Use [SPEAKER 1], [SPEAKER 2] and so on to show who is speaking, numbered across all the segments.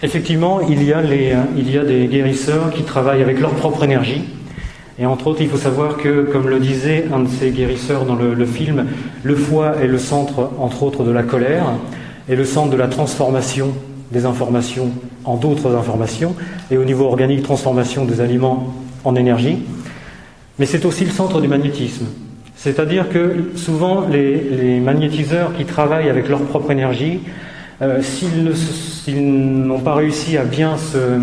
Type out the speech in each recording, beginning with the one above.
[SPEAKER 1] Effectivement, il y a des guérisseurs qui travaillent avec leur propre énergie. Et entre autres, il faut savoir que, comme le disait un de ces guérisseurs dans le film, le foie est le centre, entre autres, de la colère, et le centre de la transformation des informations en d'autres informations, et au niveau organique, transformation des aliments en énergie. Mais c'est aussi le centre du magnétisme. C'est-à-dire que souvent, les magnétiseurs qui travaillent avec leur propre énergie, s'ils n'ont pas réussi à bien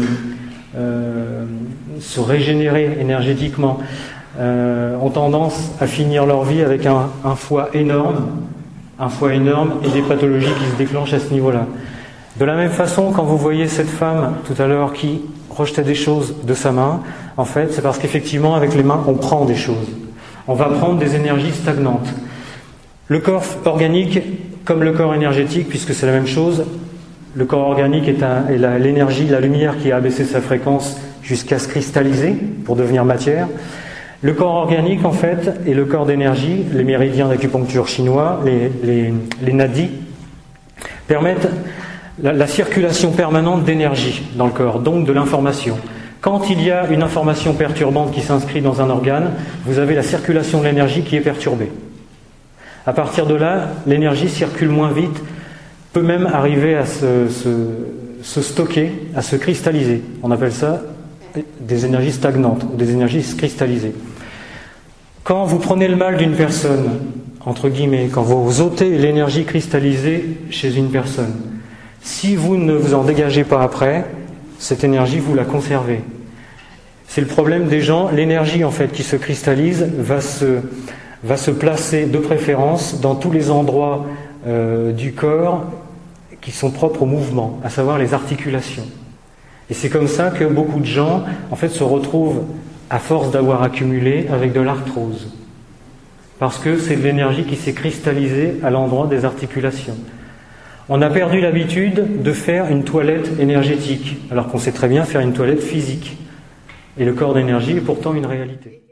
[SPEAKER 1] se régénérer énergétiquement, ont tendance à finir leur vie avec un foie énorme et des pathologies qui se déclenchent à ce niveau-là. De la même façon, quand vous voyez cette femme tout à l'heure qui rejetait des choses de sa main, en fait, c'est parce qu'effectivement, avec les mains, on prend des choses. On va prendre des énergies stagnantes. Le corps organique, comme le corps énergétique, puisque c'est la même chose, le corps organique est l'énergie, la lumière qui a abaissé sa fréquence jusqu'à se cristalliser pour devenir matière. Le corps organique, en fait, et le corps d'énergie, les méridiens d'acupuncture chinois, les nadis, permettent la circulation permanente d'énergie dans le corps, donc de l'information. Quand il y a une information perturbante qui s'inscrit dans un organe, vous avez la circulation de l'énergie qui est perturbée. À partir de là, l'énergie circule moins vite, peut même arriver à se stocker, à se cristalliser. On appelle ça des énergies stagnantes, ou des énergies cristallisées. Quand vous prenez le mal d'une personne, entre guillemets, quand vous ôtez l'énergie cristallisée chez une personne, si vous ne vous en dégagez pas après, cette énergie, vous la conservez. C'est le problème des gens. L'énergie, en fait, qui se cristallise va se placer de préférence dans tous les endroits du corps qui sont propres au mouvement, à savoir les articulations. Et c'est comme ça que beaucoup de gens, en fait, se retrouvent, à force d'avoir accumulé, avec de l'arthrose. Parce que c'est de l'énergie qui s'est cristallisée à l'endroit des articulations. On a perdu l'habitude de faire une toilette énergétique, alors qu'on sait très bien faire une toilette physique. Et le corps d'énergie est pourtant une réalité.